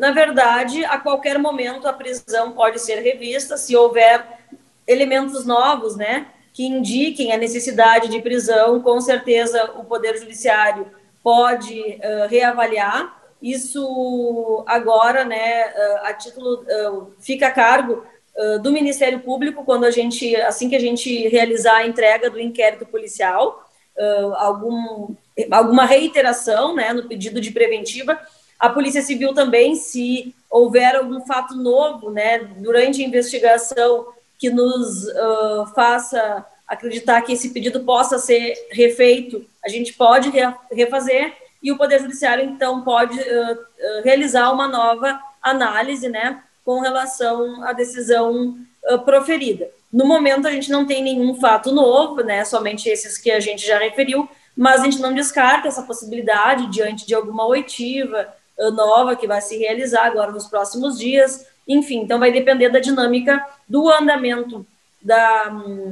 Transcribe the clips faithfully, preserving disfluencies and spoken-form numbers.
na verdade, a qualquer momento a prisão pode ser revista, se houver elementos novos, né, que indiquem a necessidade de prisão, com certeza o Poder Judiciário pode uh, reavaliar. Isso agora, né, uh, a título, uh, fica a cargo uh, do Ministério Público, quando a gente, assim que a gente realizar a entrega do inquérito policial, uh, algum, alguma reiteração, né, no pedido de preventiva. A Polícia Civil também, se houver algum fato novo, né, durante a investigação que nos uh, faça acreditar que esse pedido possa ser refeito, a gente pode refazer, e o Poder Judiciário, então, pode uh, uh, realizar uma nova análise, né, com relação à decisão uh, proferida. No momento, a gente não tem nenhum fato novo, né, somente esses que a gente já referiu, mas a gente não descarta essa possibilidade diante de alguma oitiva uh, nova que vai se realizar agora nos próximos dias. Enfim, então vai depender da dinâmica do andamento da,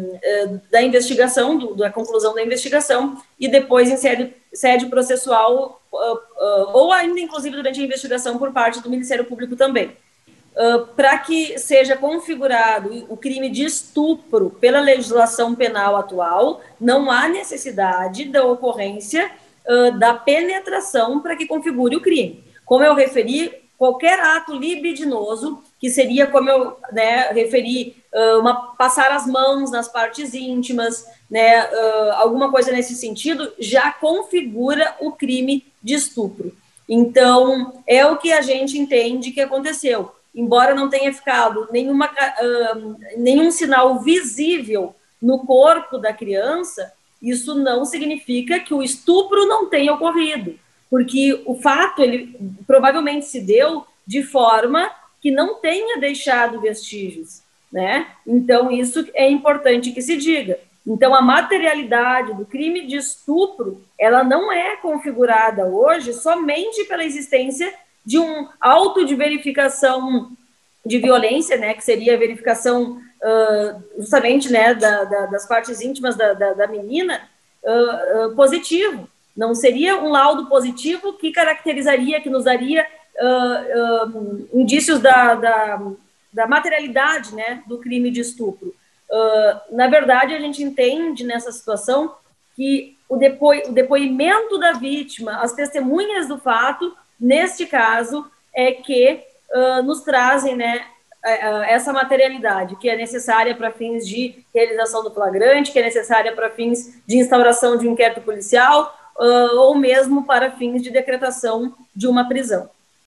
da investigação, do, da conclusão da investigação, e depois em sede, sede processual, uh, uh, ou ainda, inclusive, durante a investigação por parte do Ministério Público também. Uh, para que seja configurado o crime de estupro pela legislação penal atual, não há necessidade da ocorrência uh, da penetração para que configure o crime. Como eu referi, qualquer ato libidinoso, que seria, como eu, né, referi, uh, uma, passar as mãos nas partes íntimas, né, uh, alguma coisa nesse sentido, já configura o crime de estupro. Então, é o que a gente entende que aconteceu. Embora não tenha ficado nenhuma, uh, nenhum sinal visível no corpo da criança, isso não significa que o estupro não tenha ocorrido, porque o fato, ele provavelmente se deu de forma que não tenha deixado vestígios, né? Então, isso é importante que se diga. Então, a materialidade do crime de estupro, ela não é configurada hoje somente pela existência de um auto de verificação de violência, né, que seria a verificação uh, justamente, né, da, da, das partes íntimas da, da, da menina, uh, uh, positivo. Não seria um laudo positivo que caracterizaria, que nos daria uh, uh, indícios da, da, da materialidade, né, do crime de estupro. Uh, na verdade, a gente entende nessa situação que o, depo o depoimento da vítima, as testemunhas do fato, neste caso, é que uh, nos trazem, né, essa materialidade, que é necessária para fins de realização do flagrante, que é necessária para fins de instauração de um inquérito policial, uh, ou mesmo para fins de decretação de uma prisão.